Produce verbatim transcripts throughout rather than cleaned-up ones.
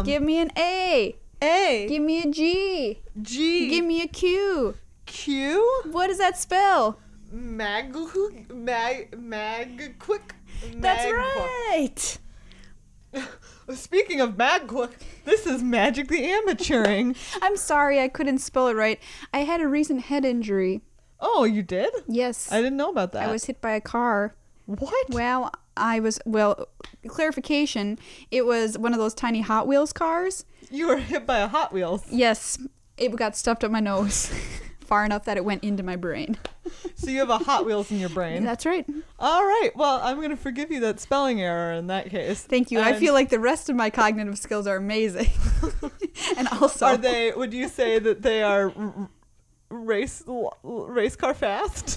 Um, Give me an A. A. Give me a G. G. Give me a Q. Q. What does that spell? Mag. Mag. Mag. Quick. That's right. Speaking of Magquip, this is Magic the Amateuring. I'm sorry I couldn't spell it right. I had a recent head injury. Oh, you did? Yes. I didn't know about that. I was hit by a car. What? Well, I was, well, clarification, it was one of those tiny Hot Wheels cars. You were hit by a Hot Wheels. Yes. It got stuffed up my nose far enough that it went into my brain. So you have a Hot Wheels in your brain. That's right. All right. Well, I'm going to forgive you that spelling error in that case. Thank you. And I feel like the rest of my cognitive skills are amazing. And also, are they, would you say that they are r- r- race race car fast?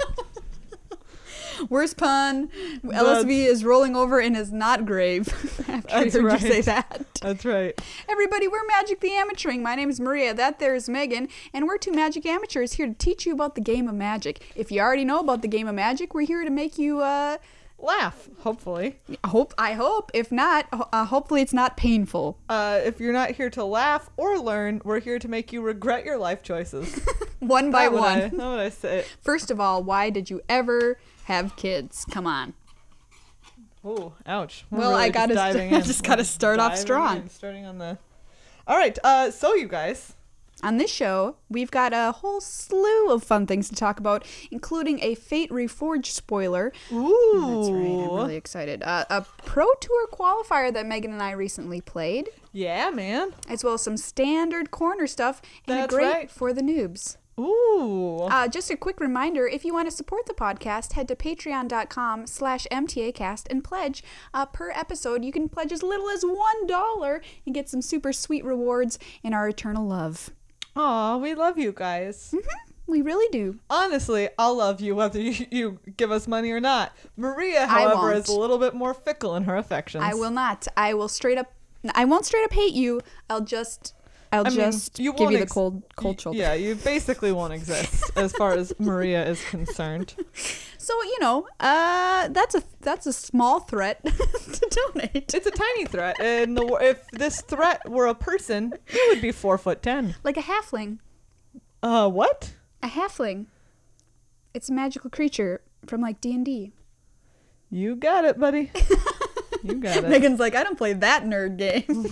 worst pun. L S V is rolling over in his not grave. After I heard right. you say that. That's right. Everybody, we're Magic the Amateuring. My name is Maria. That there is Megan. And we're two magic amateurs here to teach you about the game of magic. If you already know about the game of magic, we're here to make you, uh... laugh, hopefully. Hope I hope. If not, uh, hopefully it's not painful. Uh, if you're not here to laugh or learn, we're here to make you regret your life choices. One by That would one. I, that would I say. First of all, why did you ever have kids? Come on. Oh, ouch. We're Well, really I gotta just st- diving I in. just We're gotta start off diving strong. in, starting on the. All right. Uh, so you guys. On this show, we've got a whole slew of fun things to talk about, including a Fate Reforged spoiler. Ooh. That's right. I'm really excited. Uh, a Pro Tour qualifier that Megan and I recently played, Yeah, man. as well as some standard corner stuff, and That's a great right. for the noobs. Ooh. Uh, just a quick reminder, if you want to support the podcast, head to patreon.com slash mtacast and pledge. Uh, per episode, you can pledge as little as one dollar and get some super sweet rewards in our eternal love. Aw, we love you guys. We really do. Honestly, I'll love you whether you, you give us money or not. Maria, I however, won't. is a little bit more fickle in her affections. I will not. I will straight up, I won't straight up hate you. I'll just, I'll I mean, just you give won't you the ex- cold, cold Y- shoulder. Yeah, you basically won't exist as far as Maria is concerned. So, you know, uh, that's a, that's a small threat to donate. It's a tiny threat, and the, if this threat were a person, it would be four foot ten. Like a halfling. Uh, what? A halfling. It's a magical creature from like D and D. You got it, buddy. You got it. Megan's like, I don't play that nerd game.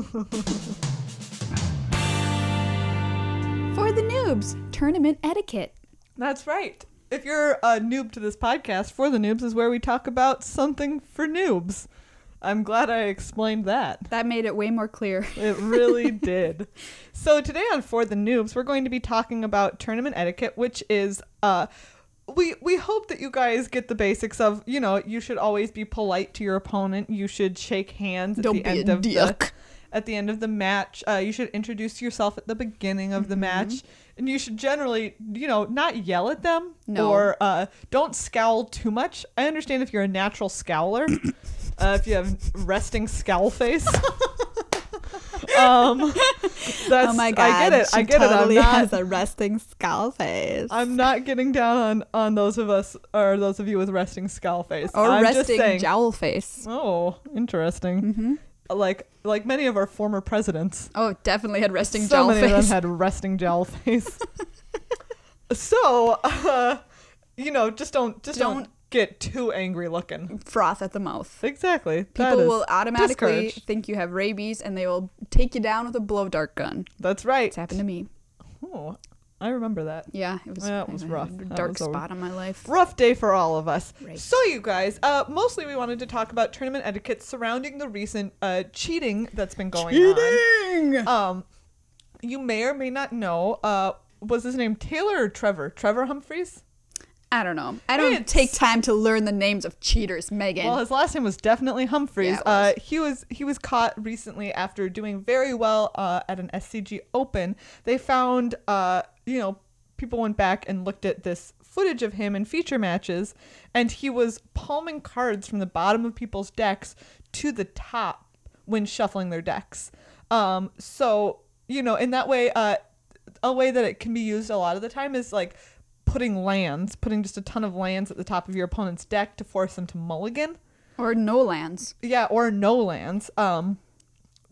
For the noobs, tournament etiquette. That's right. If you're a noob to this podcast, For the Noobs is where we talk about something for noobs. I'm glad I explained that. That made it way more clear. It really did. So today on For the Noobs, we're going to be talking about tournament etiquette, which is uh we we hope that you guys get the basics of, you know, you should always be polite to your opponent. You should shake hands at Don't the be end a of the dick. at the end of the match. Uh, you should introduce yourself at the beginning of the match. And you should generally, you know, not yell at them No. or uh, don't scowl too much. I understand if you're a natural scowler, uh, if you have resting scowl face. um, that's, Oh my god, I get it. she I get totally it. I'm has not, a resting skull face. I'm not getting down on, on those of us or those of you with resting scowl face. or I'm just resting saying, jowl face. oh, interesting. Mm-hmm. Like like many of our former presidents. Oh, definitely had resting so jowl many face. of them had resting jowl face. So, uh, you know, just don't just don't, Don't- get too angry looking. Froth at the mouth. Exactly. That People is will automatically discouraged. think you have rabies and they will take you down with a blow dart gun. That's right. It's happened to me. Oh, I remember that. Yeah, it was, That was a rough. That dark was a- spot on my life. Rough day for all of us. Right. So, you guys, uh, mostly we wanted to talk about tournament etiquette surrounding the recent uh, cheating that's been going on. Um, you may or may not know, uh, was his name Taylor or Trevor? Trevor Humphreys? I don't know. I don't It's- take time to learn the names of cheaters, Megan. Well, his last name was definitely Humphreys. Yeah, it was. Uh, he was he was caught recently after doing very well uh, at an S C G Open. They found, uh, you know, people went back and looked at this footage of him in feature matches, and he was palming cards from the bottom of people's decks to the top when shuffling their decks. Um, so, you know, in that way, uh, a way that it can be used a lot of the time is like putting lands, putting just a ton of lands at the top of your opponent's deck to force them to mulligan. or no lands. Yeah, or no lands. Um,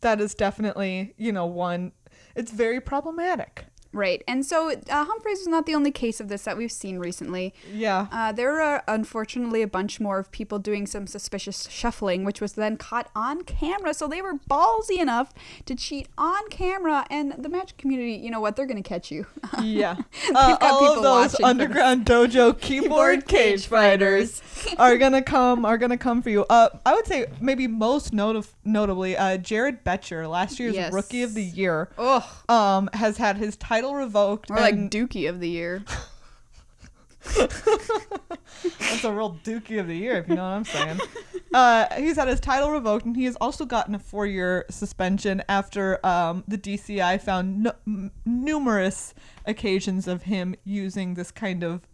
that is definitely, you know, one. It's very problematic. Right. And so uh, Humphreys is not the only case of this that we've seen recently. Yeah. Uh, there are unfortunately a bunch more of people doing some suspicious shuffling, which was then caught on camera. So they were ballsy enough to cheat on camera. And the Magic community, you know what? They're going to catch you. Yeah. They've Uh, got all of people those watching underground dojo keyboard cage fighters are gonna come are gonna come for you. Uh, I would say maybe most noti- notably, uh, Jared Betcher, last year's Yes. Rookie of the Year, Ugh. um, has had his title revoked. Or like and Dookie of the Year. that's a real Dookie of the Year, if you know what I'm saying. Uh, he's had his title revoked, and he has also gotten a four-year suspension after um, the D C I found n- m- numerous occasions of him using this kind of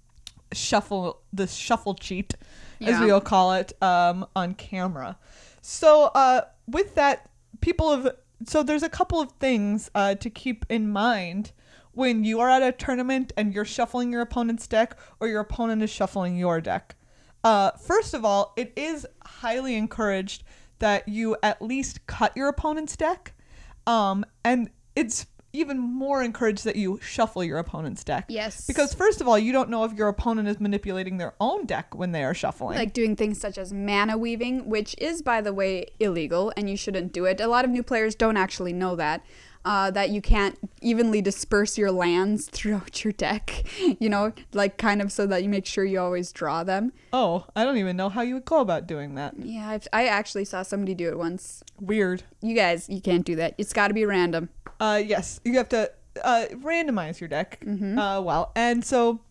shuffle, this shuffle cheat, as Yeah. we'll call it, um, on camera. So uh, with that, people have. So there's a couple of things uh, to keep in mind when you are at a tournament and you're shuffling your opponent's deck or your opponent is shuffling your deck. Uh, first of all, it is highly encouraged that you at least cut your opponent's deck. Um, and it's even more encouraged that you shuffle your opponent's deck. Yes. Because first of all, you don't know if your opponent is manipulating their own deck when they are shuffling. Like doing things such as mana weaving, which is, by the way, illegal, and you shouldn't do it. A lot of new players don't actually know that. Uh, that you can't evenly disperse your lands throughout your deck, you know, like kind of so that you make sure you always draw them. Oh, I don't even know how you would go about doing that. Yeah, I've, I actually saw somebody do it once. Weird. You guys, you can't do that. It's got to be random. Uh, yes, you have to uh, randomize your deck. Mm-hmm. Uh, well, and so,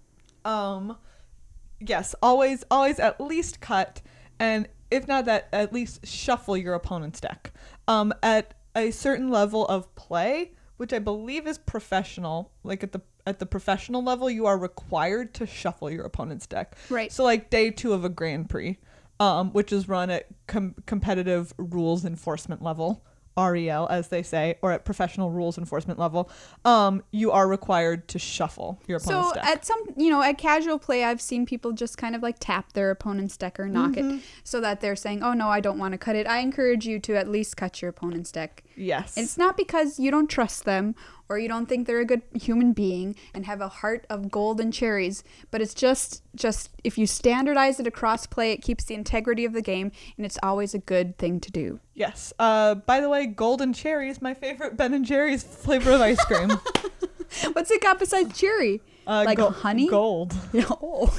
um, yes, always, always at least cut, and if not that, at least shuffle your opponent's deck. Um, at a certain level of play, which I believe is professional, like at the at the professional level, you are required to shuffle your opponent's deck. Right. So like day two of a Grand Prix, um, which is run at com- competitive rules enforcement level, R E L as they say, or at professional rules enforcement level, um, you are required to shuffle your opponent's So deck. at some, you know, at casual play, I've seen people just kind of like tap their opponent's deck or knock Mm-hmm. it so that they're saying, oh no, I don't want to cut it. I encourage you to at least cut your opponent's deck. Yes. It's not because you don't trust them or you don't think they're a good human being and have a heart of gold and cherries, but it's just just if you standardize it across play, it keeps the integrity of the game, and it's always a good thing to do. Yes. Uh, by the way, golden cherry is my favorite Ben and Jerry's flavor of ice cream. What's it got besides cherry? Uh, Like go- honey? Gold. Oh.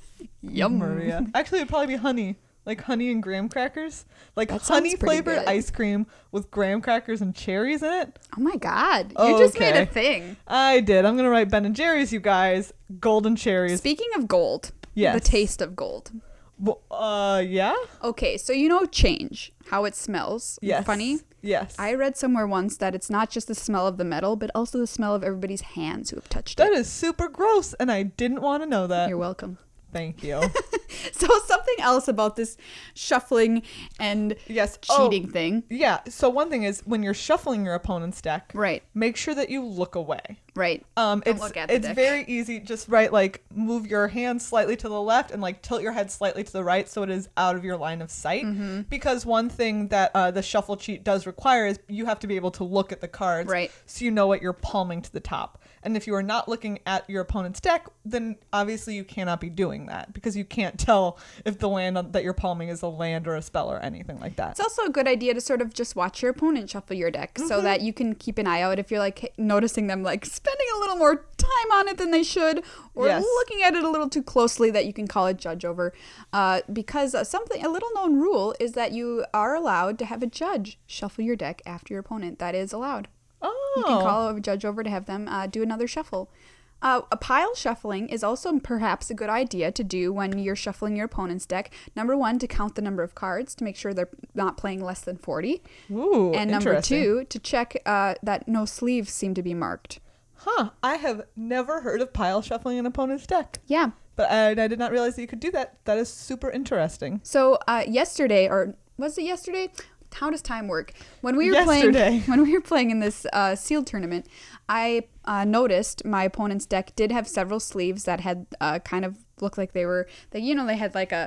Yum. Maria. Actually, it'd probably be honey. Like honey and graham crackers. Like That sounds honey pretty flavored good. ice cream with graham crackers and cherries in it. Oh my god. You just made Okay. a thing. I did. I'm going to write Ben and Jerry's, you guys. Golden cherries. Speaking of gold, Yes. the taste of gold. Well, uh, yeah? Okay, so you know change, how it smells. Yes. Funny. Yes. I read somewhere once that it's not just the smell of the metal, but also the smell of everybody's hands who have touched That it. is super gross, and I didn't want to know that. You're welcome. Thank you. So something else about this shuffling and Yes. cheating Oh, thing. yeah. So one thing is when you're shuffling your opponent's deck, Right, make sure that you look away. right. Um, Don't it's look at the it's deck. very easy. Just right, like move your hand slightly to the left and like tilt your head slightly to the right, so it is out of your line of sight. Mm-hmm. Because one thing that uh, the shuffle cheat does require is you have to be able to look at the cards, Right. so you know what you're palming to the top. And if you are not looking at your opponent's deck, then obviously you cannot be doing that because you can't tell if the land on- that you're palming is a land or a spell or anything like that. It's also a good idea to sort of just watch your opponent shuffle your deck Mm-hmm. so that you can keep an eye out if you're like noticing them like spending a little more time on it than they should, or Yes. looking at it a little too closely that you can call a judge over. Uh, because uh, something, a little known rule is that you are allowed to have a judge shuffle your deck after your opponent. That is allowed. Oh, You can call a judge over to have them uh, do another shuffle. Uh, a pile shuffling is also perhaps a good idea to do when you're shuffling your opponent's deck. Number one, to count the number of cards to make sure they're not playing less than forty. Ooh, And number interesting. two, to check uh, that no sleeves seem to be marked. Huh. I have never heard of pile shuffling an opponent's deck. Yeah. But I, I did not realize that you could do that. That is super interesting. So uh, yesterday, or was it yesterday? How does time work? When we were Yesterday. playing, when we were playing in this uh, sealed tournament, I uh, noticed my opponent's deck did have several sleeves that had uh, kind of looked like they were, they, you know, they had like a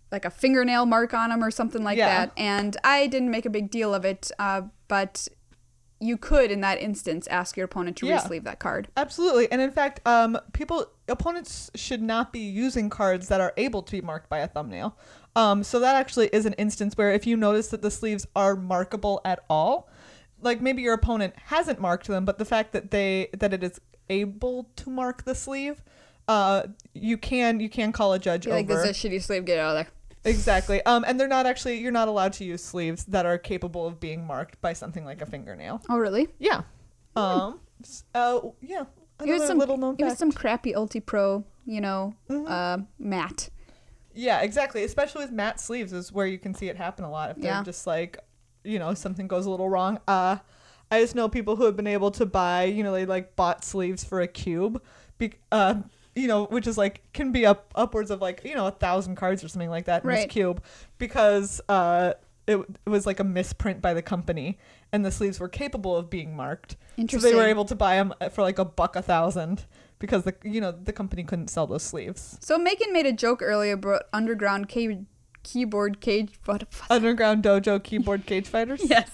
like a fingernail mark on them or something like Yeah. that. And I didn't make a big deal of it, uh, but you could, in that instance, ask your opponent to Yeah. resleeve that card. Absolutely. And in fact, um, people, opponents should not be using cards that are able to be marked by a thumbnail. Um, so that actually is an instance where if you notice that the sleeves are markable at all, like maybe your opponent hasn't marked them, but the fact that they that it is able to mark the sleeve, uh, you can you can call a judge You're like, over. this is a shitty sleeve, get out of there. Exactly. Um, and they're not actually you're not allowed to use sleeves that are capable of being marked by something like a fingernail. Oh, really? Yeah. Um. s- Uh. Yeah. It was Another some, little known it was fact. some crappy Ulti Pro, you know, Mhm. uh, matte. Yeah, exactly. Especially with matte sleeves is where you can see it happen a lot. If they're Yeah. just like, you know, something goes a little wrong. Uh, I just know people who have been able to buy, you know, they like bought sleeves for a cube, be, uh, you know, which is like can be up upwards of like you know a thousand cards or something like that in Right. this cube, because uh, it, it was like a misprint by the company, and the sleeves were capable of being marked. So Interesting. they were able to buy them for like a buck a thousand because the you know the company couldn't sell those sleeves. So Megan made a joke earlier about underground ca- keyboard cage. What? Underground Dojo keyboard cage fighters. Yes.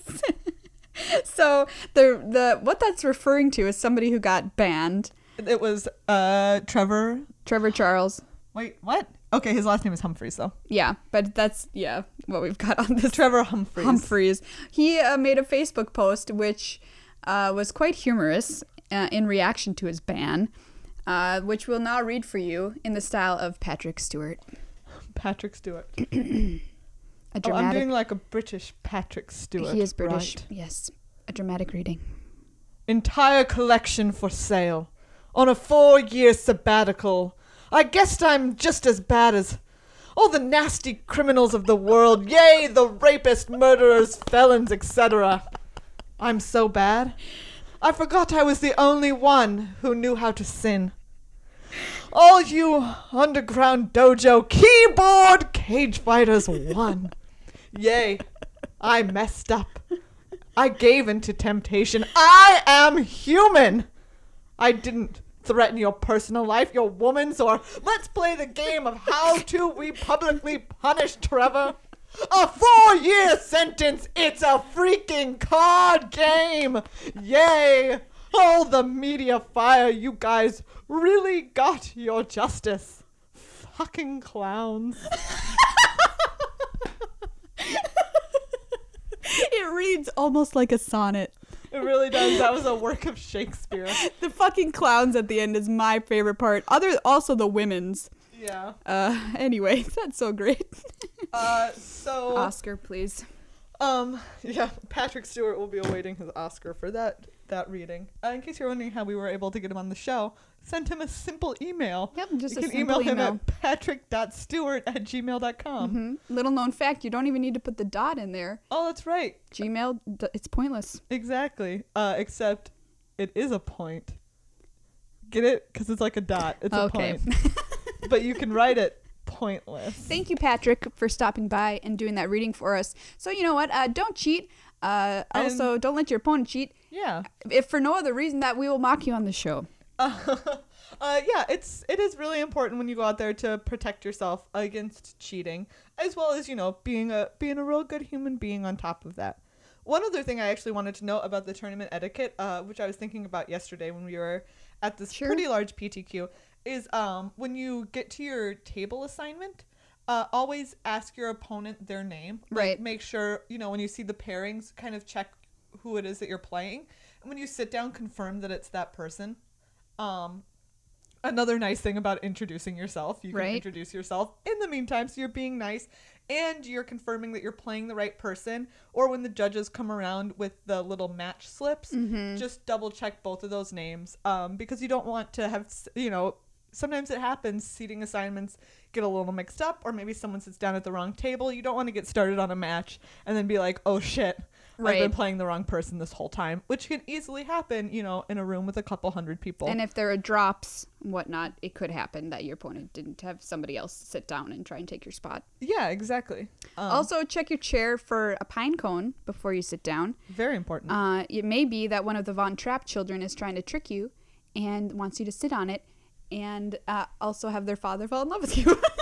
So the the what that's referring to is somebody who got banned. It was uh Trevor. Trevor Charles. Wait, what? Okay, his last name is Humphreys though. Yeah, but that's yeah what we've got on this. Trevor Humphreys. Humphreys. He uh, made a Facebook post which uh, was quite humorous uh, in reaction to his ban, uh, which we'll now read for you in the style of Patrick Stewart. Patrick Stewart. A Oh, I'm dramatic. doing like a British Patrick Stewart. he is British. right. Yes, a dramatic reading. Entire collection for sale. On a four-year sabbatical. I guess I'm just as bad as all the nasty criminals of the world. Yay, the rapists, murderers, felons, et cetera. I'm so bad. I forgot I was the only one who knew how to sin. All you underground dojo keyboard cage fighters won. Yay, I messed up. I gave in to temptation. I am human. I didn't threaten your personal life, your woman's, or let's play the game of how to we publicly punish Trevor. A four-year sentence. It's a freaking card game. Yay. All the media fire. You guys really got your justice. Fucking clowns. It reads almost like a sonnet. It really does. That was a work of Shakespeare. The fucking clowns at the end is my favorite part. Other also the women's. Yeah. Uh anyway, that's so great. Uh, so, Oscar, please. um, yeah, Patrick Stewart will be awaiting his Oscar for that that reading. Uh, in case you're wondering how we were able to get him on the show, send him a simple email. Yep, just you a can simple email him email. at patrick dot stewart at gmail dot com. hmm Little known fact, you don't even need to put the dot in there. Oh, that's right. Gmail, d- it's pointless. Exactly. Uh, except it is a point. Get it? Because it's like a dot. It's Okay. a point. But you can write it pointless. Thank you, Patrick, for stopping by and doing that reading for us. So you know what? Uh, don't cheat. Uh, And- also, don't let your opponent cheat. Yeah. If for no other reason that we will mock you on the show. Uh, uh, yeah, it's it is really important when you go out there to protect yourself against cheating, as well as you know being a being a real good human being on top of that. One other thing I actually wanted to know about the tournament etiquette, uh, which I was thinking about yesterday when we were at this Sure. pretty large P T Q, is um, when you get to your table assignment, uh, always ask your opponent their name. Like, Right. Make sure you know when you see the pairings, kind of check who it is that you're playing, and when you sit down, confirm that it's that person. Um, another nice thing about introducing yourself, you can Right. introduce yourself in the meantime, so you're being nice and you're confirming that you're playing the right person. Or when the judges come around with the little match slips, Mm-hmm. just double check both of those names, um, because you don't want to have, s- you know, sometimes it happens, seating assignments get a little mixed up, or maybe someone sits down at the wrong table. You don't want to get started on a match and then be like, oh shit, I've been Right. playing the wrong person this whole time, which can easily happen, you know, in a room with a couple hundred people. And if there are drops and whatnot, it could happen that your opponent didn't have somebody else sit down and try and take your spot. Yeah, exactly. Um, Also, check your chair for a pine cone before you sit down. very important. Uh, it may be that one of the Von Trapp children is trying to trick you and wants you to sit on it and uh, also have their father fall in love with you.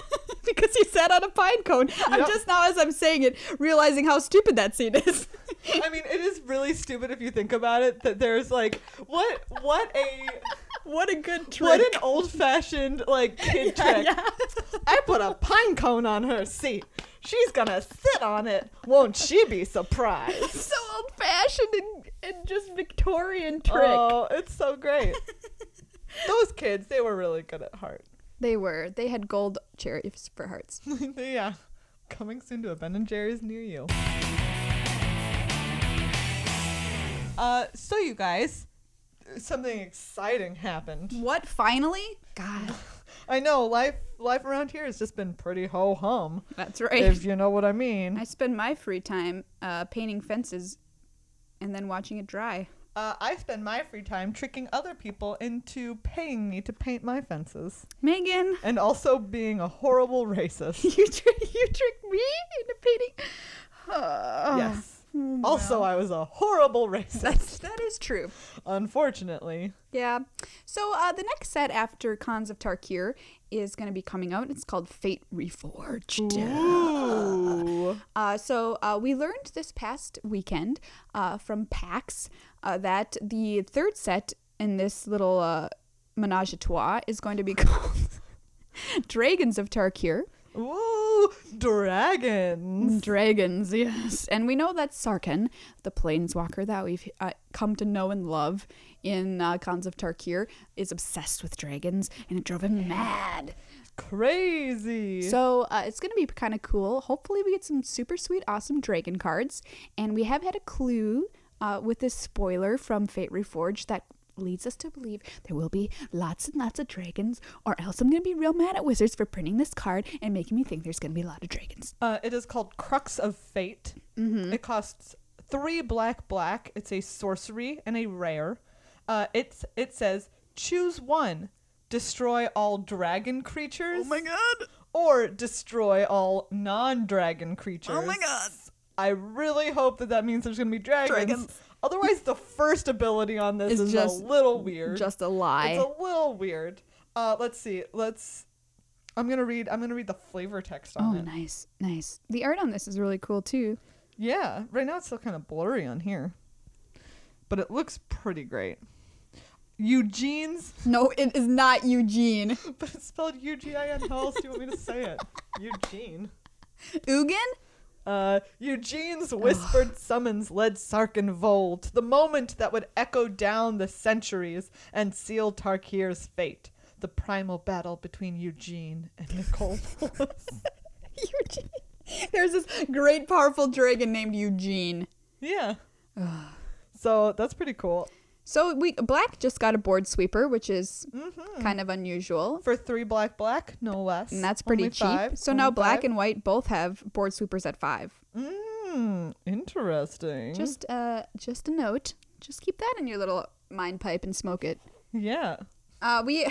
because he sat on a pine cone. I'm Yep. just now, as I'm saying it, realizing how stupid that scene is. I mean, it is really stupid if you think about it, that there's like, what, what a, What a good trick. what an old-fashioned, like, kid Yeah, trick. yeah. I put a pine cone on her seat. She's gonna sit on it. Won't she be surprised? So old-fashioned and, and just Victorian trick. Oh, it's so great. Those kids, they were really good at heart. They were. They had gold cherries for hearts. Yeah. Coming soon to a Ben and Jerry's near you. Uh, so you guys, something exciting happened. What, finally? God. I know, life life around here has just been pretty ho-hum, That's right. if you know what I mean. I spend my free time uh, painting fences and then watching it dry. Uh, I spend my free time tricking other people into paying me to paint my fences. Megan, And also being a horrible racist. you, tri- you tricked me into painting? Oh. Yes. Also, I was a horrible racist, That's, that is true. unfortunately. Yeah. So uh, the next set after Khans of Tarkir is going to be coming out. It's called Fate Reforged. Ooh. Uh, so uh, we learned this past weekend uh, from PAX uh, that the third set in this little uh, menage a trois is going to be called Dragons of Tarkir. Ooh, dragons. Dragons, yes. And we know that Sarkhan, the planeswalker that we've uh, come to know and love in uh, Khans of Tarkir, is obsessed with dragons, and it drove him mad. Crazy. So uh, it's going to be kind of cool. Hopefully we get some super sweet, awesome dragon cards. And we have had a clue uh, with this spoiler from Fate Reforged that leads us to believe there will be lots and lots of dragons, or else I'm going to be real mad at Wizards for printing this card and making me think there's going to be a lot of dragons. Uh, it is called Crux of Fate. Mm-hmm. It costs three black black. It's a sorcery and a rare. Uh, it's it says choose one, destroy all dragon creatures. god. Or destroy all non-dragon creatures. Oh my god. I really hope that that means there's gonna be dragons. Dragons. Otherwise, the first ability on this It's is just- a little weird. Just a lie. It's a little weird. Uh, let's see. Let's. I'm gonna read. I'm gonna read the flavor text on Oh, it. nice, nice. The art on this is really cool too. Yeah. Right now it's still kind of blurry on here, but it looks pretty great. Eugene's, No, it is not Eugene. but it's spelled U G I N. How else do you want me to say it? Eugene. Ugin? Uh, Eugene's whispered summons led Sarkhan Vol to the moment that would echo down the centuries and seal Tarkir's fate. The primal battle between Eugene and Nicole Bolas. Eugene. There's this great, powerful dragon named Eugene. Yeah. So that's pretty cool. So we Black just got a board sweeper, which is Mm-hmm. kind of unusual. For three black black, no less. And that's pretty Only cheap. five, So only now Black five. and White both have board sweepers at five. Mm, interesting. Just uh, just a note. Just keep that in your little mind pipe and smoke it. yeah. Uh, we,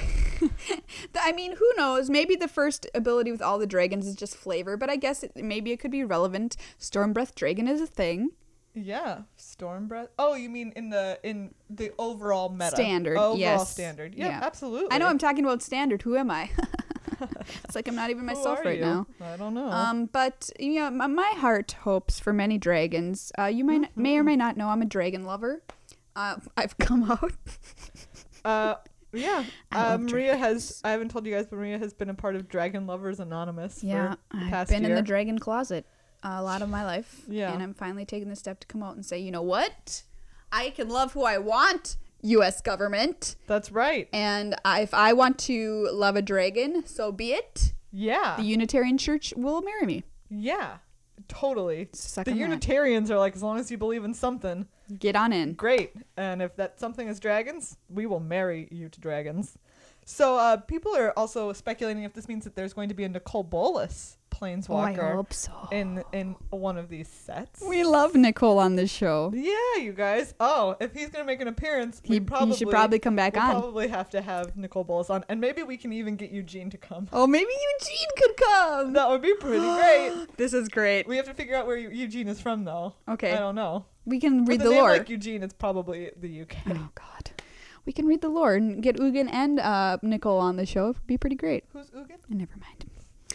I mean, who knows? Maybe the first ability with all the dragons is just flavor, but I guess it, maybe it could be relevant. Stormbreath Dragon is a thing. Yeah, Stormbreath. Oh, you mean in the in the overall meta? Standard, Overall yes. standard. Yeah, Yeah. absolutely. I know I'm talking about standard. Who am I? It's like I'm not even Who myself are right you? now. I don't know. Um, but you know, my, my heart hopes for many dragons. Uh, you might Mm-hmm. may or may not know I'm a dragon lover. Uh, I've come out. uh, yeah. I Uh, love Maria has. dragons. I haven't told you guys, but Maria has been a part of Dragon Lovers Anonymous. Yeah, for the I've past been year. in the dragon closet a lot of my life. Yeah. And I'm finally taking the step to come out and say, you know what? I can love who I want, U S government. That's right. And I, if I want to love a dragon, so be it. Yeah. The Unitarian Church will marry me. yeah. Totally. Suck The on that. Unitarians are like, as long as you believe in something, Get on in. great. And if that something is dragons, we will marry you to dragons. So uh, people are also speculating if this means that there's going to be a Nicole Bolas Oh, I planeswalker hope so. in in one of these sets. We love Nicole on this show. Yeah, you guys. Oh, if he's gonna make an appearance, He, we probably he should probably come back we'll on. probably have to have Nicole Bolas on, and maybe we can even get Eugene to come. Oh, maybe Eugene could come. That would be pretty great. This is great. We have to figure out where Eu- Eugene is from, though. Okay. I don't know. We can read With the a name lore. like Eugene, it's probably the U K. Oh, God. We can read the lore and get Ugin and uh, Nicole on the show. It would be pretty great. Who's Ugin? Never mind.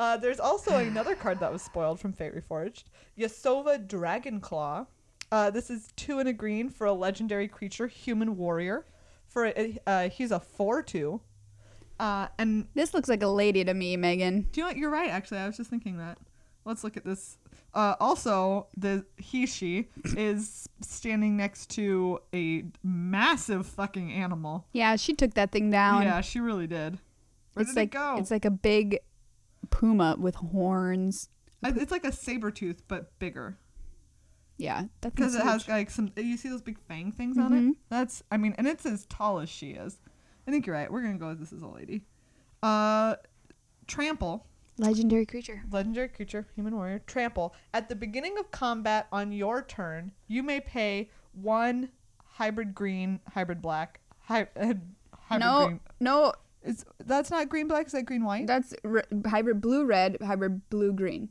Uh, there's also another card that was spoiled from Fate Reforged. Yasova Dragonclaw. Uh, this is two and a green for a legendary creature, human warrior. For a, uh, he's a four two. Uh, and This looks like a lady to me, Megan. do you know what? You're right, actually. I was just thinking that. Let's look at this. Uh, also, the he, she is standing next to a massive fucking animal. Yeah, she took that thing down. Yeah, she really did. Where it's did like it go? it's like a big puma with horns. I- It's like a saber tooth, but bigger. Yeah, that's Because it has like some, you see those big fang things on Mhm. it? That's, I mean, and it's as tall as she is. I think you're right. We're going to go with this as a lady. Uh, Trample. legendary creature. Legendary creature, human warrior. Trample. At the beginning of combat on your turn, you may pay one hybrid green, hybrid black, hy- uh, hybrid no, green. no, Is, that's not green black, is that green white? that's r- hybrid blue red, hybrid blue green.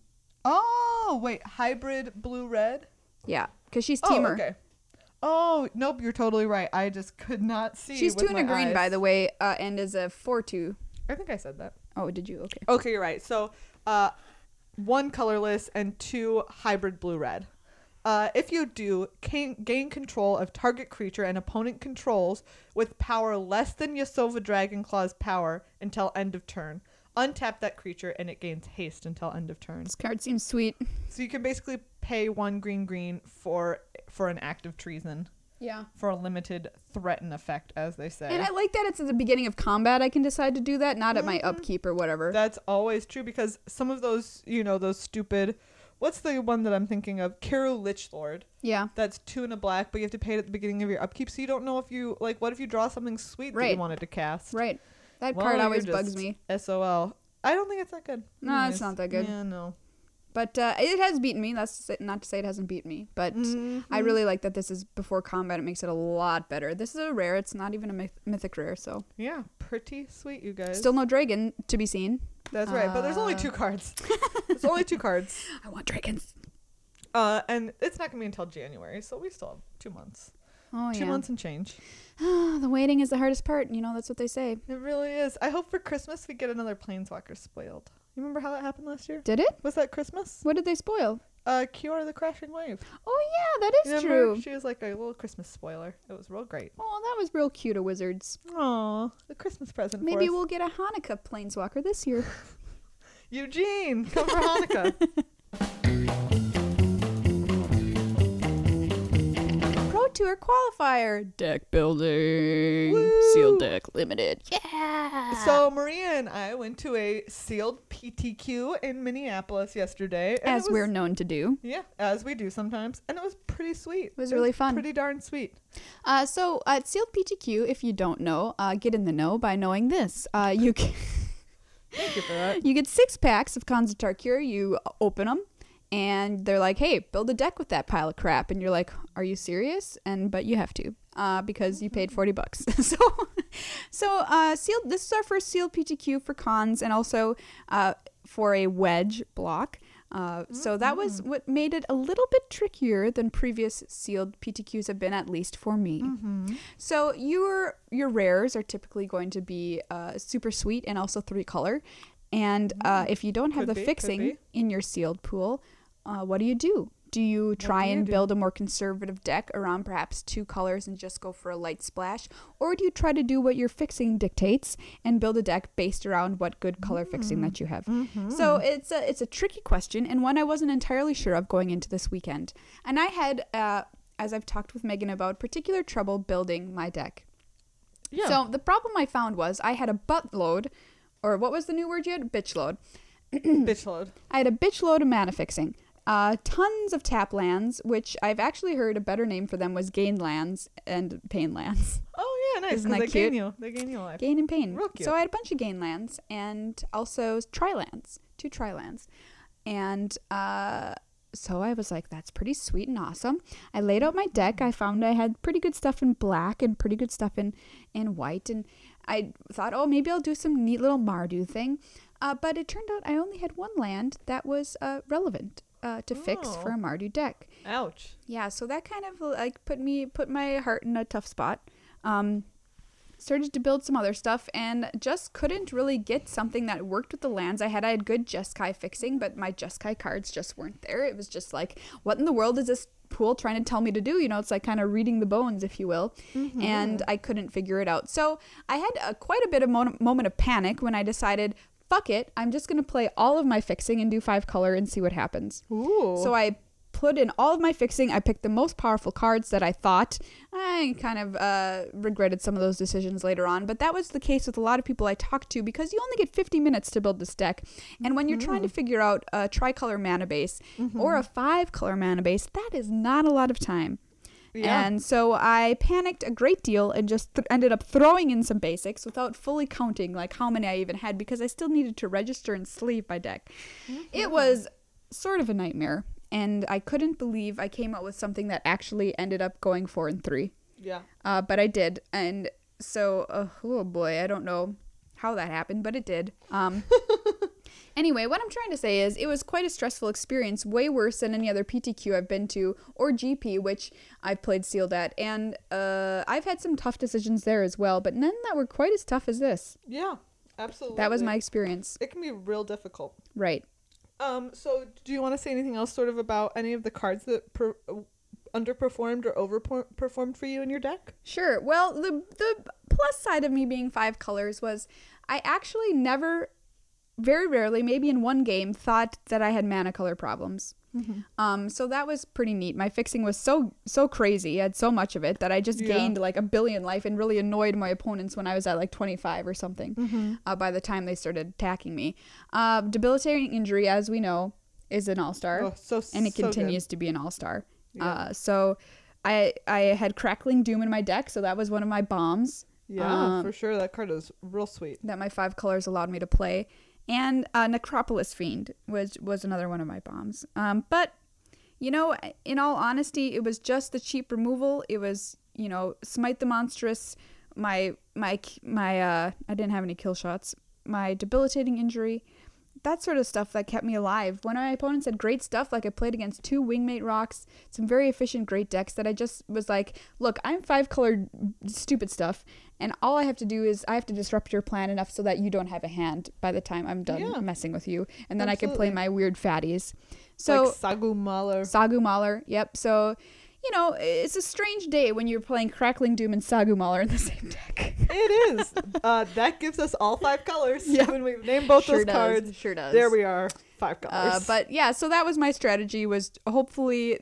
Oh, wait. Hybrid blue red? Yeah, because she's Oh, teamer. okay. Oh, nope, you're totally right. I just could not see. She's with two and a my green, eyes. by the way, uh, and is a four two. I think I said that. Oh, did you? Okay. Okay, you're right. So, uh, one colorless and two hybrid blue red. Uh, if you do, can gain control of target creature and opponent controls with power less than Yasova Dragonclaw's power until end of turn. Untap that creature and it gains haste until end of turn. This card seems sweet. So you can basically pay one green green for for an act of treason. Yeah. For a limited threaten effect, as they say. And I like that it's at the beginning of combat I can decide to do that, not at my Mhm. upkeep or whatever. That's always true because some of those, you know, those stupid. What's the one that I'm thinking of? Kiru Lichlord. Yeah. That's two and a black, but you have to pay it at the beginning of your upkeep, so you don't know if you like. What if you draw something sweet that Right. you wanted to cast? Right. That Well, card you're always just bugs me. S O L. I don't think it's that good. No, Anyways. it's not that good. Yeah, no. But uh, it has beaten me. That's to say, not to say it hasn't beaten me. But Mhm. I really like that this is before combat. It makes it a lot better. This is a rare. It's not even a myth- mythic rare, so. Yeah, pretty sweet, you guys. Still no dragon to be seen. That's right, but there's only Uh, two cards. There's only two cards. I want dragons. Uh, and it's not gonna be until January, so we still have two months. Oh, two yeah. months and change. The waiting is the hardest part. You know, that's what they say. It really is. I hope for Christmas we get another Planeswalker spoiled. You remember how that happened last year? Did it? Was that Christmas? What did they spoil? Uh, Kiora the Crashing Wave. Oh, yeah, that is Remember? true. She was like a little Christmas spoiler. It was real great. Oh, that was real cute of Wizards. Aw, the Christmas present Maybe for us. we'll get a Hanukkah Planeswalker this year. Eugene, come for Hanukkah. Pro Tour qualifier. Deck building. Woo! Sealed deck limited. Yeah. So Maria and I went to a sealed P T Q in Minneapolis yesterday. and As it was- we're known to do. Yeah, as we do sometimes. And it was pretty sweet. It was really fun. Pretty darn sweet. Uh, so at Sealed P T Q, if you don't know, uh, get in the know by knowing this. Uh, you can Thank you for that. you get six packs of Khans of Tarkir. You open them, and they're like, "Hey, build a deck with that pile of crap." And you're like, "Are you serious?" And but you have to, uh, because you paid forty bucks. so, so uh, sealed. This is our first sealed P T Q for Khans, and also uh, for a wedge block. Uh, so that was what made it a little bit trickier than previous sealed P T Qs have been, at least for me. Mm-hmm. So your your rares are typically going to be uh, super sweet and also three color. And uh, if you don't have Could the be, could fixing be. in your sealed pool, uh, what do you do? Do you try do you and do? build a more conservative deck around perhaps two colors and just go for a light splash? Or do you try to do what your fixing dictates and build a deck based around what good color fixing that you have? Mm-hmm. So it's a, it's a tricky question and one I wasn't entirely sure of going into this weekend. And I had, uh, as I've talked with Megan about, particular trouble building my deck. Yeah. So the problem I found was I had a butt load, or what was the new word you had? Bitch load. Bitch load. I had a bitch load of mana fixing. Uh, tons of tap lands, which I've actually heard a better name for them was gain lands and pain lands. Oh yeah, nice. Isn't Because that they gain cute? you. They gain you life. Gain and pain. Real cute. So I had a bunch of gain lands and also tri lands, two tri lands. And uh, so I was like, that's pretty sweet and awesome. I laid out my deck. I found I had pretty good stuff in black and pretty good stuff in, in white. And I thought, oh, maybe I'll do some neat little Mardu thing. Uh, but it turned out I only had one land that was uh, relevant uh, to fix Oh. for a Mardu deck. Ouch. Yeah, so that kind of like put me put my heart in a tough spot. Um, started to build some other stuff, and just couldn't really get something that worked with the lands I had. I had good Jeskai fixing, but my Jeskai cards just weren't there. It was just like, what in the world is this pool trying to tell me to do? You know, it's like kind of reading the bones, if you will. Mm-hmm. And I couldn't figure it out. So I had a, quite a bit of mo- moment of panic when I decided, fuck it, I'm just going to play all of my fixing and do five color and see what happens. Ooh. So I put in all of my fixing. I picked the most powerful cards that I thought. I kind of uh, regretted some of those decisions later on, but that was the case with a lot of people I talked to, because you only get fifty minutes to build this deck. And when you're mm-hmm. trying to figure out a tricolor mana base mm-hmm. or a five color mana base, that is not a lot of time. Yeah. And so I panicked a great deal and just th- ended up throwing in some basics without fully counting like how many I even had, because I still needed to register and sleeve my deck. Mm-hmm. It was sort of a nightmare. And I couldn't believe I came up with something that actually ended up going four and three. Yeah. Uh, but I did. And so, uh, oh boy, I don't know how that happened, but it did. Um, anyway, what I'm trying to say is it was quite a stressful experience, way worse than any other P T Q I've been to, or G P, which I've played sealed at. And uh, I've had some tough decisions there as well, but none that were quite as tough as this. Yeah, absolutely. That was my experience. It can be real difficult. Right. Um, so do you want to say anything else sort of about any of the cards that per- underperformed or overperformed for you in your deck? Sure. Well, the the plus side of me being five colors was I actually never, very rarely, maybe in one game, thought that I had mana color problems. Mm-hmm. Um, so that was pretty neat. My fixing was so so crazy. I had so much of it that I just yeah. gained like a billion life and really annoyed my opponents when I was at like twenty-five or something. Mm-hmm. Uh, by the time they started attacking me, uh, debilitating injury, as we know, is an all-star, oh, so, and it so continues good. to be an all-star. Yeah. Uh, so I I had Crackling Doom in my deck, so that was one of my bombs. Yeah, um, for sure. That card is real sweet. That my five colors allowed me to play. And uh, Necropolis Fiend was, was another one of my bombs. Um, but, you know, in all honesty, it was just the cheap removal. It was, you know, Smite the Monstrous, my, my, my, uh, I didn't have any kill shots, my debilitating injury, that sort of stuff that kept me alive. When my opponents had great stuff, like I played against two Wingmate Rocks, some very efficient great decks that I just was like, look, I'm five colored stupid stuff, and all I have to do is I have to disrupt your plan enough so that you don't have a hand by the time I'm done yeah. messing with you, and then Absolutely. I can play my weird fatties. So like Sagu Mauler. Sagu Mauler, yep. So, you know, it's a strange day when you're playing Crackling Doom and Sagu Mauler in the same deck. It is. Uh, that gives us all five colors. Yeah. When we name both sure those does. cards. Sure does. There we are. Five colors. Uh, but yeah, so that was my strategy, was hopefully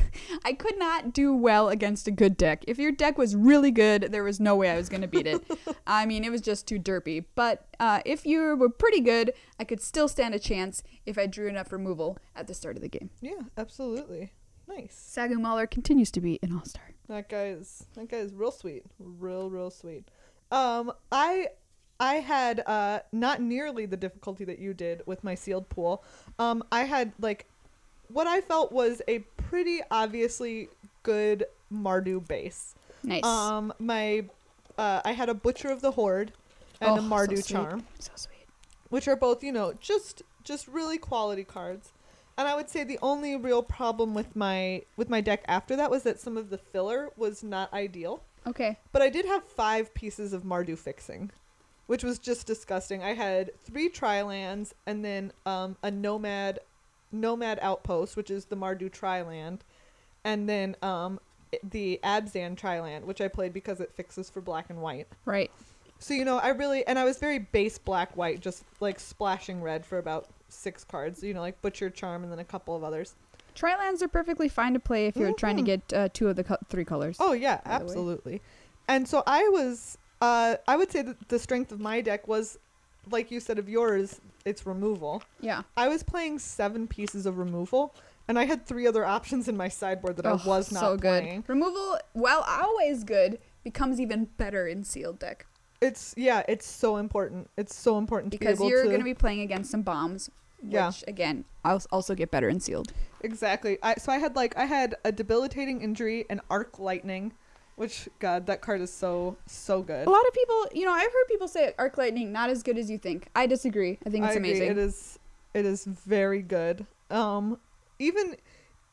I could not do well against a good deck. If your deck was really good, there was no way I was going to beat it. I mean, it was just too derpy. But uh, if you were pretty good, I could still stand a chance if I drew enough removal at the start of the game. Yeah, absolutely. Nice. Sagu Mauler continues to be an all-star. That guy is that guy is real sweet. Real, real sweet. Um, I I had uh not nearly the difficulty that you did with my sealed pool. Um, I had like what I felt was a pretty obviously good Mardu base. Nice. Um, my uh, I had a Butcher of the Horde and oh, a Mardu so Charm. So sweet. Which are both, you know, just just really quality cards. And I would say the only real problem with my with my deck after that was that some of the filler was not ideal. Okay. But I did have five pieces of Mardu fixing, which was just disgusting. I had three Tri-lands and then um, a Nomad Nomad Outpost, which is the Mardu Tri-land, and then um, the Abzan Tri-land, which I played because it fixes for black and white. Right. So, you know, I really, and I was very base black-white, just like splashing red for about six cards, you know, like Butcher, Charm, and then a couple of others. Tri-lands are perfectly fine to play if you're mm-hmm. trying to get uh, two of the co- three colors. Oh, yeah, absolutely. And so I was, uh, I would say that the strength of my deck was, like you said of yours, it's removal. Yeah. I was playing seven pieces of removal, and I had three other options in my sideboard that oh, I was not so good. playing. Removal, while always good, becomes even better in sealed deck. It's, yeah, it's so important. It's so important because to be able you're to... going to be playing against some bombs, which, yeah. again, I'll also get better in sealed. Exactly. I, so I had, like, I had a debilitating injury, an Arc Lightning, which, God, that card is so, so good. A lot of people, you know, I've heard people say Arc Lightning, not as good as you think. I disagree. I think it's I agree. amazing. It is, it is very good. Um, even...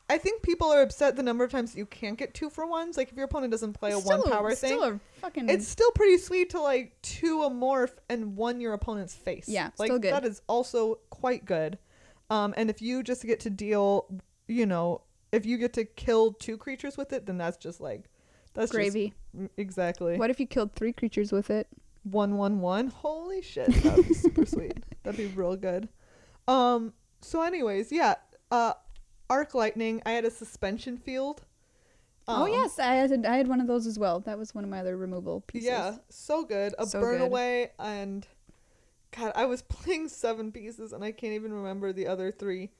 I think people are upset the number of times that you can't get two for ones. Like if your opponent doesn't play It's a one still power it's thing, Still a fucking. it's still pretty sweet to like two a morph and one your opponent's face. Yeah, like still good. that is also quite good. Um, and if you just get to deal, you know, if you get to kill two creatures with it, then that's just like that's gravy. Just, exactly. What if you killed three creatures with it? One one one. Holy shit, that would be super sweet. That'd be real good. Um. So, anyways, yeah. Uh. Arc lightning. I had a suspension field. Um, oh yes, I had I had one of those as well. That was one of my other removal pieces. Yeah, so good. A so burn good. away, and God, I was playing seven pieces and I can't even remember the other three,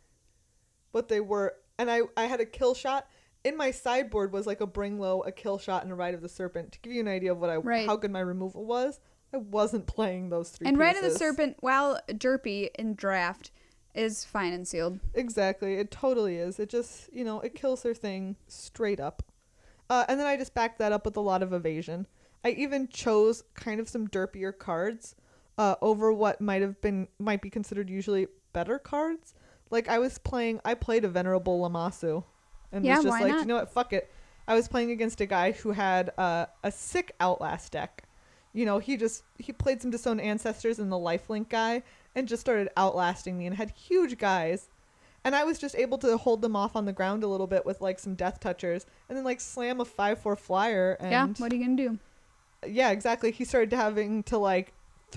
what they were. And I I had a kill shot. In my sideboard was like a bring low, a kill shot, and a Rite of the Serpent. To give you an idea of what I right. how good my removal was, I wasn't playing those three. And pieces. Rite of the Serpent, while derpy in draft, is fine and sealed. Exactly. It totally is. It just, you know, it kills their thing straight up. Uh, and then I just backed that up with a lot of evasion. I even chose kind of some derpier cards uh, over what might have been, might be considered usually better cards. Like I was playing, I played a Venerable Lammasu. And yeah, was just why like, not? you know what, fuck it. I was playing against a guy who had uh, a sick Outlast deck. You know, he just, he played some Disowned Ancestors and the Lifelink guy and just started outlasting me and had huge guys. And I was just able to hold them off on the ground a little bit with like some Death Touchers and then like slam a five four flyer. And yeah, what are you going to do? Yeah, exactly. He started having to like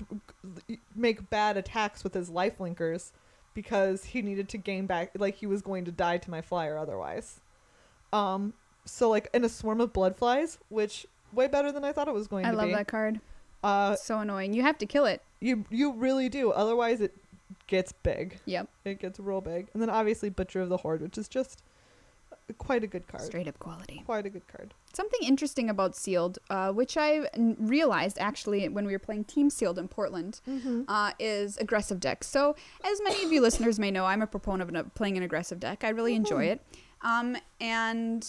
th- make bad attacks with his Lifelinkers because he needed to gain back, like he was going to die to my flyer otherwise. Um, so like in a swarm of Bloodflies, which way better than I thought it was going I to be. love that card. Uh, so annoying. You have to kill it. You you really do. Otherwise, it gets big. Yep. It gets real big. And then obviously Butcher of the Horde, which is just quite a good card. Straight up quality. Quite a good card. Something interesting about Sealed, uh, which I n- realized actually when we were playing Team Sealed in Portland, Mm-hmm. uh, is aggressive decks. So as many of you listeners may know, I'm a proponent of an- playing an aggressive deck. I really Mm-hmm. enjoy it. Um, and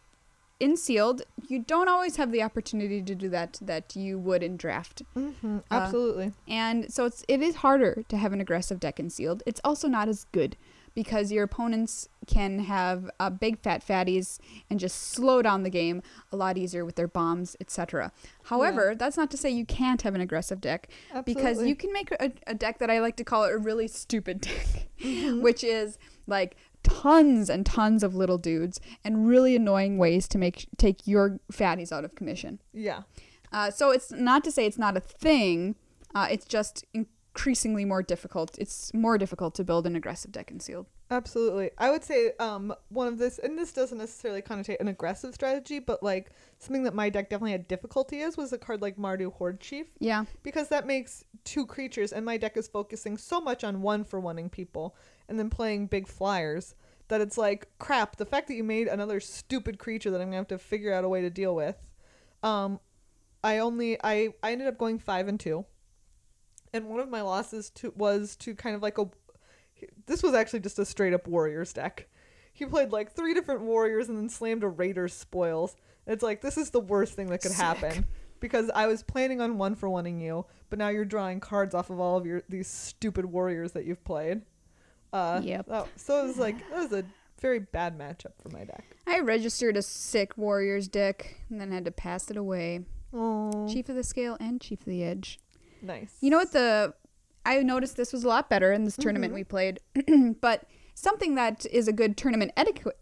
in Sealed, you don't always have the opportunity to do that that you would in draft. Mm-hmm. Absolutely. Uh, and so it's it is harder to have an aggressive deck in Sealed. It's also not as good because your opponents can have uh, big fat fatties and just slow down the game a lot easier with their bombs, et cetera. However, Yeah. that's not to say you can't have an aggressive deck. Absolutely. Because you can make a, a deck that I like to call it a really stupid deck, Mm-hmm. which is like tons and tons of little dudes and really annoying ways to make take your fatties out of commission. Yeah. Uh, so it's not to say it's not a thing. Uh, it's just increasingly more difficult. It's more difficult to build an aggressive deck in Sealed. Absolutely. I would say um one of this, and this doesn't necessarily connotate an aggressive strategy, but like something that my deck definitely had difficulty is was a card like Mardu Horde Chief. Yeah. Because that makes two creatures, and my deck is focusing so much on one for oneing people and then playing big flyers that it's like, crap, the fact that you made another stupid creature that I'm going to have to figure out a way to deal with. Um, I only, I, I ended up going five and two. And one of my losses to was to kind of like a, this was actually just a straight up Warriors deck. He played like three different Warriors and then slammed a Raider's Spoils. It's like, this is the worst thing that could Sick. happen. Because I was planning on one for oneing you, but now you're drawing cards off of all of your these stupid Warriors that you've played. Uh, Yep. that- so it was like, that was a very bad matchup for my deck. I registered a sick Warriors deck and then had to pass it away. Oh, Chief of the Scale and Chief of the Edge. nice. You know what the... I noticed this was a lot better in this tournament Mhm. we played. But something that is a good tournament etiquette...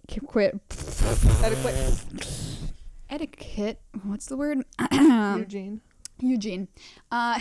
Adequate. Etiquette? What's the word? Eugene. Eugene. Uh,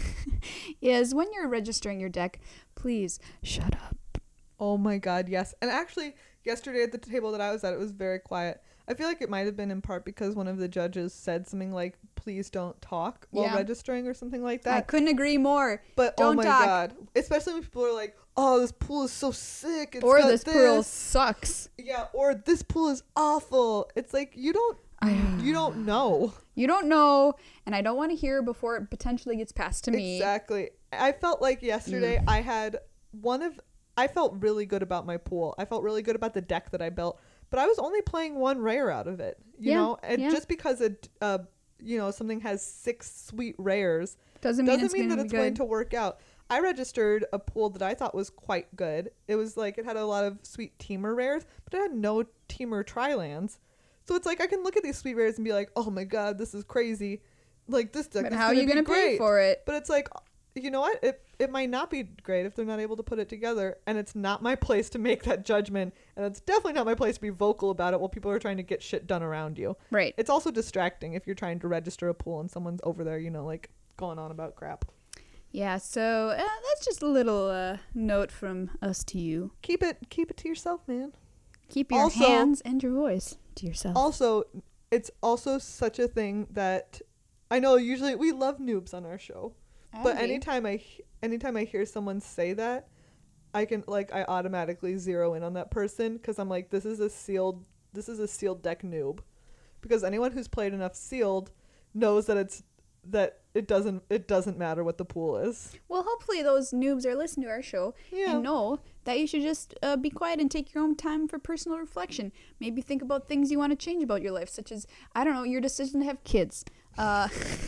is when you're registering your deck, please shut up. Oh my god, yes. And actually, yesterday at the table that I was at, it was very quiet. I feel like it might have been in part because one of the judges said something like, please don't talk while Yeah. registering or something like I that. couldn't agree more. But oh don't my talk. god. Especially when people are like, oh, this pool is so sick. It's Or got this pool sucks. Yeah, or this pool is awful. It's like, you don't, you don't know. You don't know, and I don't want to hear before it potentially gets passed to me. Exactly. I felt like yesterday Mm. I had one of, I felt really good about my pool. I felt really good about the deck that I built, but I was only playing one rare out of it, you Yeah, know, and yeah. just because it, uh, you know, something has six sweet rares Doesn't mean doesn't it's mean going that to be it's good. going to work out. I registered a pool that I thought was quite good. It was like, it had a lot of sweet teamer rares, but it had no teamer tri-lands. So it's like, I can look at these sweet rares and be like, oh my god, this is crazy. Like, this deck But is how are gonna you be going to pay great. for it? But it's like, you know what? It it might not be great if they're not able to put it together, and it's not my place to make that judgment, and it's definitely not my place to be vocal about it while people are trying to get shit done around you. Right. It's also distracting if you're trying to register a pool and someone's over there, you know, like going on about crap. Yeah, so uh, that's just a little uh, note from us to you. Keep it keep it to yourself, man. Keep your Also- hands and your voice to yourself. Also, it's also such a thing that I know usually we love noobs on our show. But Abby. anytime I he- anytime I hear someone say that, I can like I automatically zero in on that person because I'm like, this is a sealed this is a sealed deck noob, because anyone who's played enough sealed knows that it's that it doesn't it doesn't matter what the pool is. Well, hopefully those noobs are listening to our show Yeah. and know that you should just uh, be quiet and take your own time for personal reflection. Maybe think about things you want to change about your life, such as, I don't know, your decision to have kids. Uh,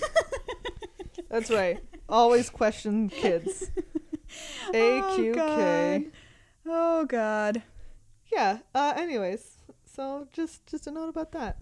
That's right. Always question kids. A Q K. Oh, God. Yeah. Uh. Anyways, so just just a note about that.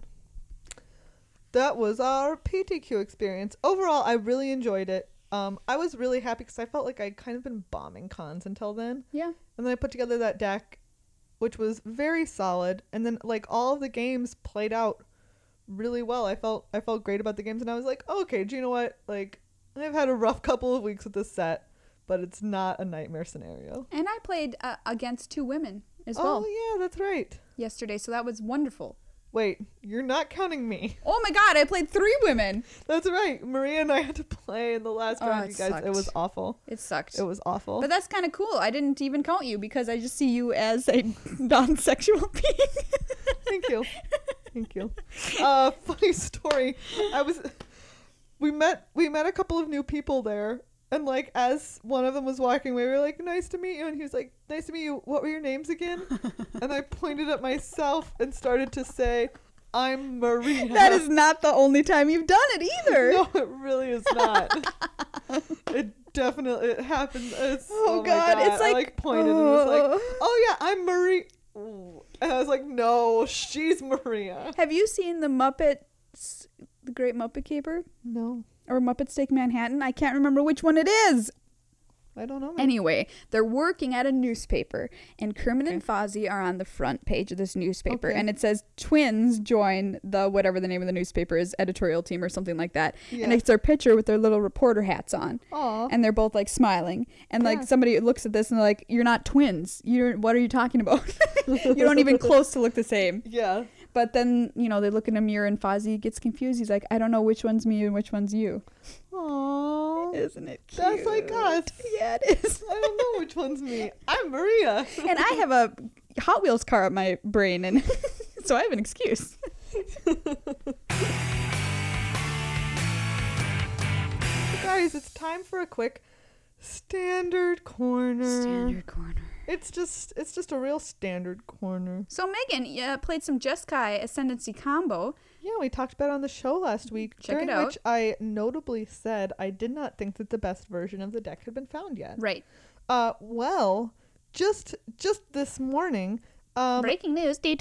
That was our P T Q experience. Overall, I really enjoyed it. Um, I was really happy because I felt like I'd kind of been bombing cons until then. Yeah. And then I put together that deck, which was very solid. And then like all of the games played out really well. I felt I felt great about the games, and I was like, oh, okay, do you know what? Like, I've had a rough couple of weeks with this set, but it's not a nightmare scenario. And I played uh, against two women as well Oh yeah, that's right. yesterday, so that was wonderful. Wait, you're not counting me. Oh my God, I played three women. That's right. Maria and I had to play in the last Oh, round, it you guys. sucked. It was awful. It sucked. It was awful. But that's kind of cool. I didn't even count you because I just see you as a non-sexual being. Thank you. Thank you. Uh, funny story. I was, we met, we met a couple of new people there, and like as one of them was walking away, we were like, "Nice to meet you," and he was like, "Nice to meet you. What were your names again?" And I pointed at myself and started to say, "I'm Maria." That is not the only time you've done it either. No, it really is not. It definitely it happened. It's, Oh, oh my God, God. it's I like- like pointed and was like, oh. "Oh yeah, I'm Maria." Ooh. And I was like, "No, she's Maria." Have you seen the Muppets, the Great Muppet Caper? No, Or Muppets Take Manhattan? I can't remember which one it is. I don't know. Anyway, they're working at a newspaper, and Kermit and Fozzie are on the front page of this newspaper, Okay. and it says twins join the whatever the name of the newspaper is, editorial team or something like that. Yeah. And it's their picture with their little reporter hats on. Aw. And they're both like smiling, and like Yeah. somebody looks at this and they're like, "You're not twins. You're what are you talking about? You don't even close to look the same." Yeah. But then you know they look in a mirror and Fozzie gets confused. He's like, "I don't know which one's me and which one's you." Aww. Isn't it cute? That's like us. Yeah, it is. I don't know which one's me. I'm Maria. And I have a Hot Wheels car at my brain, and so I have an excuse. Guys, it's time for a quick standard corner. Standard corner. It's just it's just a real standard corner. So Megan uh, played some Jeskai Ascendancy combo. Yeah, we talked about it on the show last week. Check it during out. which I notably said I did not think that the best version of the deck had been found yet. Right. Uh, well, just just this morning, um, Breaking news. break-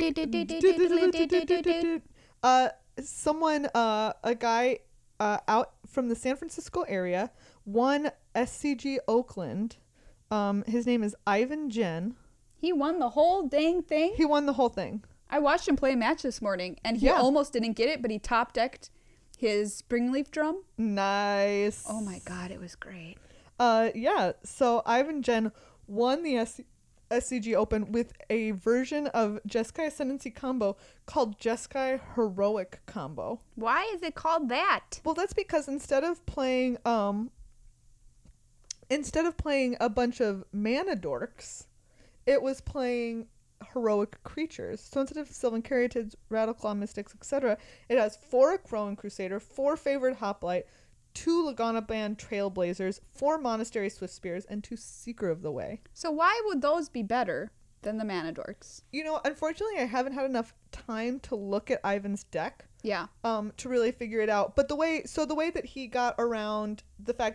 uh, someone, uh, a guy, uh, out from the San Francisco area won S C G Oakland. Um, his name is Ivan Jen. He won the whole dang thing. He won the whole thing. I watched him play a match this morning, and he Yeah. almost didn't get it, but he top decked his Springleaf drum. Nice. Oh my God, it was great. Uh, yeah. So Ivan Jen won the S- SCG Open with a version of Jeskai Ascendancy combo called Jeskai Heroic combo. Why is it called that? Well, that's because instead of playing um instead of playing a bunch of mana dorks, it was playing heroic creatures. So instead of Sylvan Caryatids, Rattleclaw Mystics, et cetera, it has four Akroan Crusader, four Favored Hoplite, two Lagana Band Trailblazers, four Monastery Swift Spears, and two Seeker of the Way. So why would those be better than the mana dorks? You know, unfortunately, I haven't had enough time to look at Ivan's deck Yeah. um, to really figure it out. But the way, so the way that he got around the fact that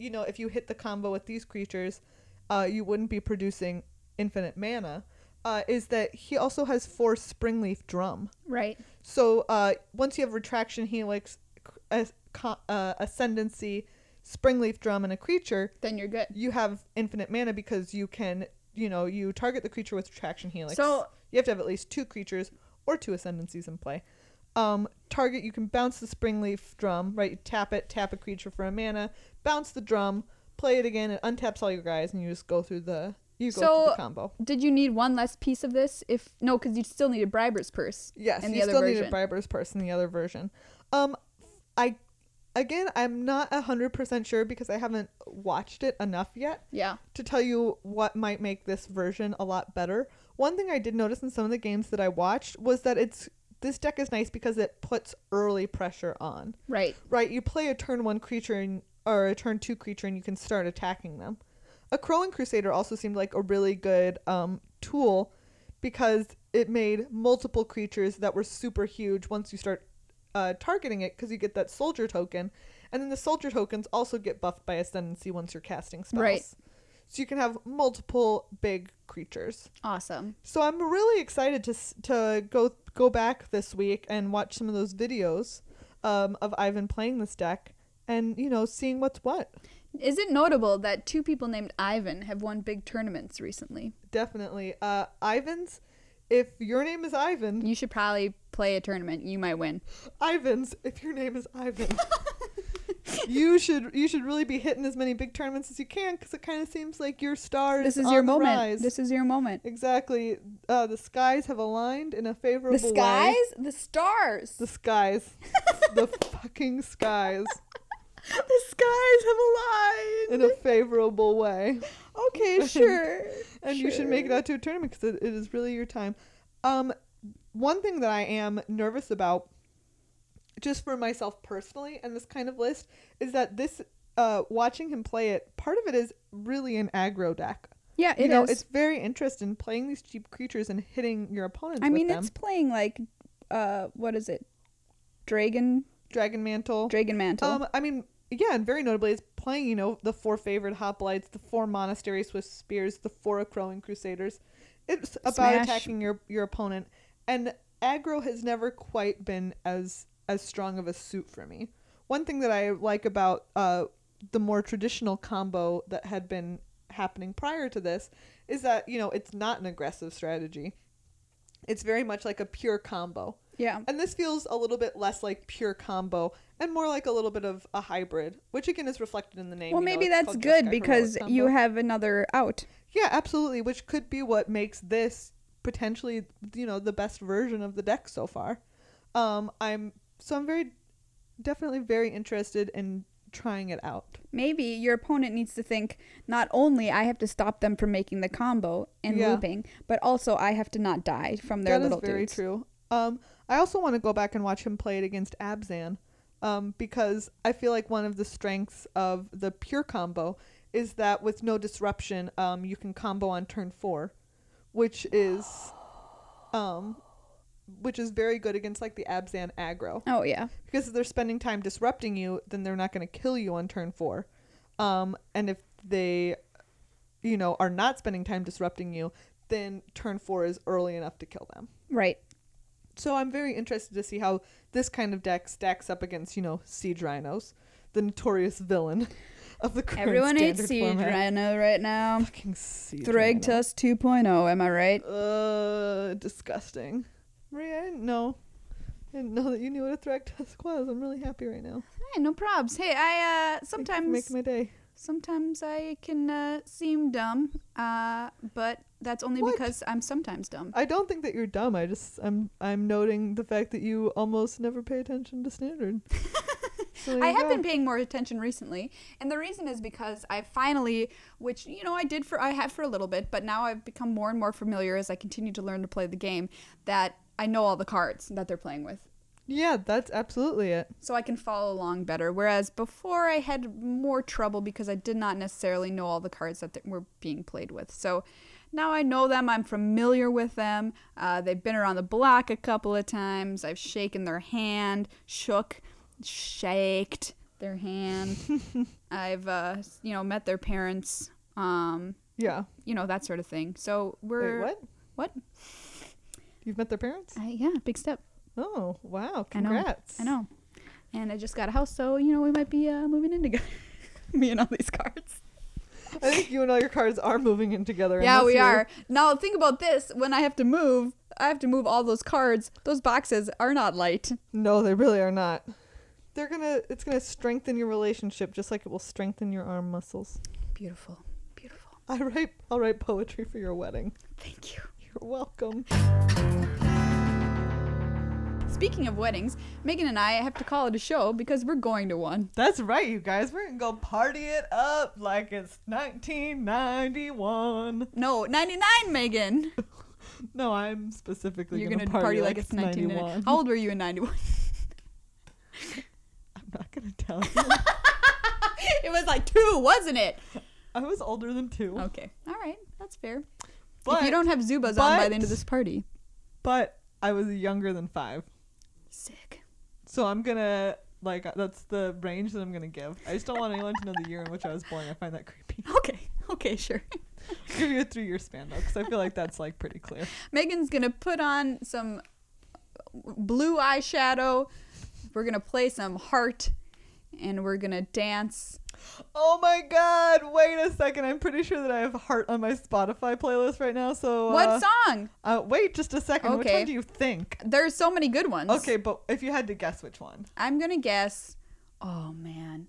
you know, if you hit the combo with these creatures, uh, you wouldn't be producing infinite mana, uh, is that he also has four Springleaf Drum. Right. So uh, once you have Retraction, Helix, uh, uh, Ascendancy, Springleaf Drum, and a creature, then you're good. You have infinite mana because you can, you know, you target the creature with Retraction Helix. So you have to have at least two creatures or two Ascendancies in play. Um, target, you can bounce the Springleaf Drum, right? You tap it, tap a creature for a mana, bounce the drum, play it again, it untaps all your guys, and you just go through the you go so through the combo. Did you need one less piece of this? If no, because you still needed Briber's Purse. Yes, in the you other still version. needed Briber's Purse in the other version. Um, I again, I'm not a hundred percent sure because I haven't watched it enough yet. Yeah. To tell you what might make this version a lot better. One thing I did notice in some of the games that I watched was that it's this deck is nice because it puts early pressure on. Right. Right. You play a turn one creature and, or a turn two creature and you can start attacking them. A Crowing Crusader also seemed like a really good um, tool because it made multiple creatures that were super huge once you start uh, targeting it because you get that soldier token. And then the soldier tokens also get buffed by Ascendancy once you're casting spells. Right. So you can have multiple big creatures. Awesome. So I'm really excited to to go go back this week and watch some of those videos um, of Ivan playing this deck and, you know, seeing what's what. Is it notable that two people named Ivan have won big tournaments recently? Definitely. Uh, Ivans, if your name is Ivan... You should probably play a tournament. You might win. Ivans, if your name is Ivan... you should you should really be hitting as many big tournaments as you can because it kind of seems like your stars This is on your the moment. rise. This is your moment. Exactly. Uh, the skies have aligned in a favorable The way. skies? The stars. The skies. The fucking skies. The skies have aligned. In a favorable way. Okay, sure. And sure. you should make it out to a tournament because it, it is really your time. Um, one thing that I am nervous about, just for myself personally, and this kind of list, is that this, uh, watching him play it, part of it is really an aggro deck. Yeah, it you know, is. it's very interesting in playing these cheap creatures and hitting your opponents I with mean, them. it's playing like, uh, what is it? Dragon? Dragon Mantle. Dragon Mantle. Um, I mean, yeah, and very notably, it's playing, you know, the four favorite Hoplites, the four Monastery Swift Spears, the four Crowing Crusaders. It's about Smash. attacking your, your opponent. And aggro has never quite been as as strong of a suit for me. One thing that I like about uh, the more traditional combo that had been happening prior to this is that, you know, it's not an aggressive strategy. It's very much like a pure combo. yeah. And this feels a little bit less like pure combo and more like a little bit of a hybrid, which again is reflected in the name. Well, you know, maybe it's that's called good Jeskai because Heroic you Combo. have another out. Yeah, absolutely, which could be what makes this potentially, you know, the best version of the deck so far. Um, I'm so I'm very definitely very interested in trying it out. Maybe your opponent needs to think, not only I have to stop them from making the combo and Yeah. looping, but also I have to not die from their That little is very dudes. true. Um, I also want to go back and watch him play it against Abzan, um, because I feel like one of the strengths of the pure combo is that with no disruption, um, you can combo on turn four, which is, um, which is very good against like the Abzan aggro. Oh, yeah. Because if they're spending time disrupting you, then they're not going to kill you on turn four. Um, and if they, you know, are not spending time disrupting you, then turn four is early enough to kill them. Right. So I'm very interested to see how this kind of deck stacks up against, you know, Siege Rhinos, the notorious villain of the current Everyone hates standard Siege format. Rhino right now. Fucking Siege Rhino. Thragtusk two point oh, am I right? Uh, disgusting. Maria, I didn't know. I didn't know that you knew what a Thragtusk was. I'm really happy right now. Hey, no probs. Hey, I, uh, Thank you for sometimes... making my day. Sometimes I can uh, seem dumb, uh, but that's only What? because I'm sometimes dumb. I don't think that you're dumb. I just I'm I'm noting the fact that you almost never pay attention to standard. So there I you have go. been paying more attention recently, and the reason is because I finally, which you know I did for I had for a little bit, but now I've become more and more familiar as I continue to learn to play the game, that I know all the cards that they're playing with. Yeah, that's absolutely it. So I can follow along better. Whereas before I had more trouble because I did not necessarily know all the cards that th- were being played with. So now I know them. I'm familiar with them. Uh, they've been around the block a couple of times. I've shaken their hand, shook, shaked their hand. I've, uh, you know, met their parents. Um, Yeah. you know, that sort of thing. So we're... Wait, what? What? You've met their parents? I, yeah, big step. Oh, wow. I know. Congrats. I know. And I just got a house, so, you know, we might be uh, moving in together. Me and all these cards. I think you and all your cards are moving in together. Yeah, unless we you're- are. Now, think about this. When I have to move, I have to move all those cards. Those boxes are not light. No, they really are not. They're gonna. It's gonna strengthen your relationship, just like it will strengthen your arm muscles. Beautiful. Beautiful. I write. I'll write poetry for your wedding. Thank you. You're welcome. Speaking of weddings, Megan and I have to call it a show because we're going to one. That's right, you guys. We're gonna go party it up like it's nineteen ninety-one. No, ninety-nine, Megan. No, I'm specifically You're gonna, going to party, like it's it's nineteen ninety-one. ninety-one. How old were you in ninety-one? I'm not gonna tell you. It was like two, wasn't it? I was older than two. Okay. All right. That's fair. But, if you don't have Zubas on by but- the end of this party. but I was younger than five. Sick. So I'm gonna, like, that's the range that I'm gonna give. I just don't want anyone to know the year in which I was born. I find that creepy. Okay. Okay, sure. I'll give you a three year span, though, because I feel like that's, like, pretty clear. Megan's going to put on some blue eyeshadow. We're going to play some Heart. And we're going to dance. Oh my god, wait a second. I'm pretty sure that I have Heart on my Spotify playlist right now, so... Uh, What song? Uh, wait just a second. Which Okay. one do you think? There's so many good ones. Okay, but if you had to guess which one. I'm going to guess. Oh, man.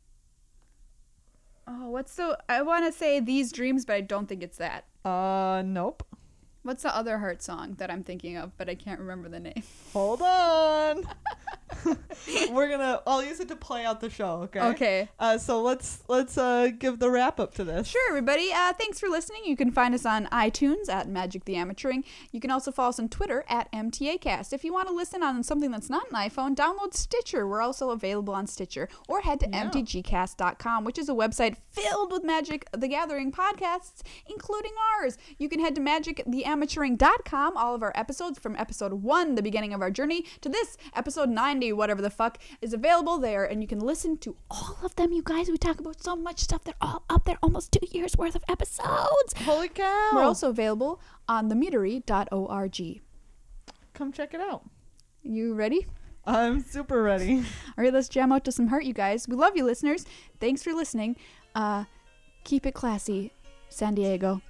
Oh, what's the... I want to say These Dreams, but I don't think it's that. Uh, nope. What's the other Heart song that I'm thinking of, but I can't remember the name? Hold on. We're gonna... I'll use it to play out the show, okay? Okay. Uh, so let's let's uh give the wrap up to this. Sure, everybody. Uh, thanks for listening. You can find us on iTunes at Magic the Amateuring. You can also follow us on Twitter at M T A Cast. If you want to listen on something that's not an iPhone, download Stitcher. We're also available on Stitcher. Or head to Yeah. M T G cast dot com, which is a website filled with Magic the Gathering podcasts, including ours. You can head to magic the amateuring dot com. All of our episodes from episode one, the beginning of our journey, to this, episode ninety, whatever the fuck, is available there. And you can listen to all of them, you guys. We talk about so much stuff. They're all up there, almost two years worth of episodes. Holy cow. We're also available on the meadery dot org. Come check it out. You ready? I'm super ready. All right, let's jam out to some Heart, you guys. We love you, listeners. Thanks for listening. Uh, keep it classy, San Diego.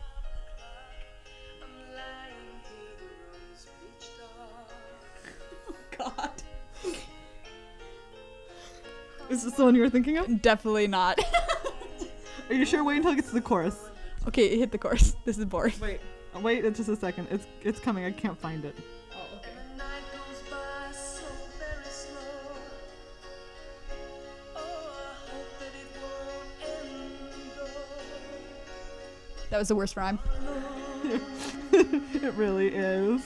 Oh, God. Is this the one you were thinking of? Definitely not. Are you sure? Wait until it gets to the chorus. Okay, hit the chorus. This is boring. Wait. Wait just a second. It's it's coming. I can't find it. Oh, okay. That was the worst rhyme. It really is.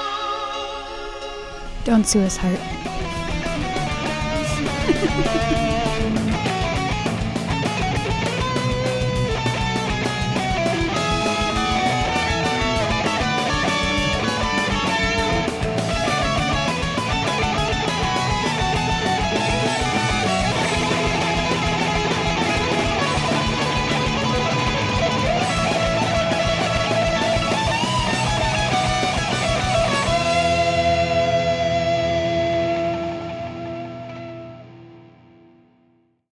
Don't sue us, Heart.